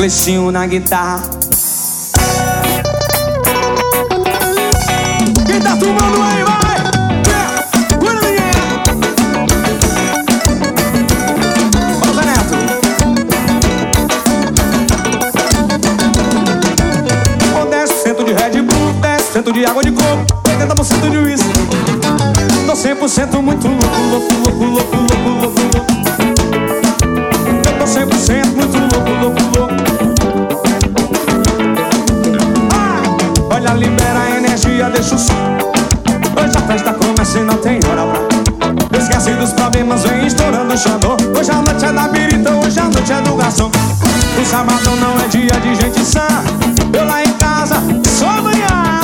Cleitinho na guitarra. Quem tá tomando aí, vai! Bora, menina! Vamos, Zé Neto! Com 10% de Red Bull, 10% de água de coco, 80% de uísque. Tô 100% muito louco, louco, louco, louco, louco, louco, louco. Eu tô 100% muito louco, louco, louco. Olha, libera a energia, deixa o som. Hoje a festa começa e não tem hora pra. Esquece dos problemas, vem estourando o xandô. Hoje a noite é da birita, hoje a noite é do garçom. O sabadão não é dia de gente sã. Eu lá em casa, só amanhã.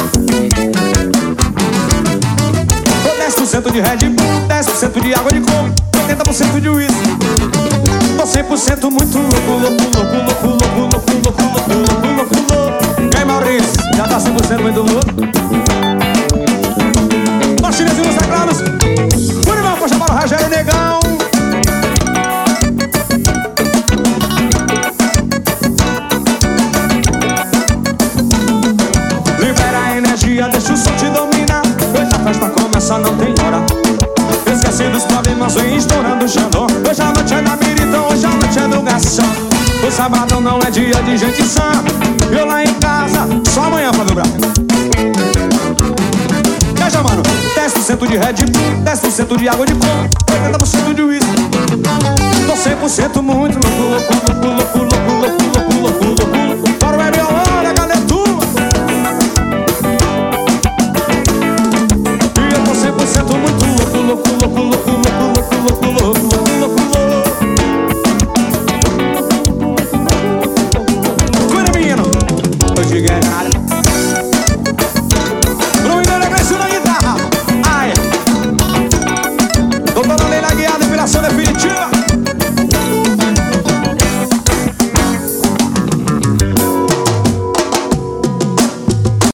Com 10% de Red Bull, 10% de água de coco, 80% de uísque. Tô 100% muito louco, louco, louco, louco, louco, louco, louco, louco, louco, louco, louco. E aí, Maurício, já tá 100% muito louco? Nós tiramos nos teclados. O irmão pode chamar o Rogério Negão. Libera a energia, deixa o som te dominar. Hoje a festa começa, não tem hora. Esquece dos problemas, vem estourando o xandô. Hoje a noite é da miritão, hoje a noite é do garçom. O sabadão não é dia de gente sã. Eu lá em casa, só amanhã pra dobrar. Veja, mano, 10% de Red Bull, 10% de água de coco, 80% de uísque. Tô 100% muito louco, louco, louco, louco, louco, louco, louco, louco, louco. Para o Ebiolão, cadê tu? E eu tô 100% muito louco, louco, louco, louco, louco, louco, louco, louco, louco, louco. Cuida, menino. Hoje ganhar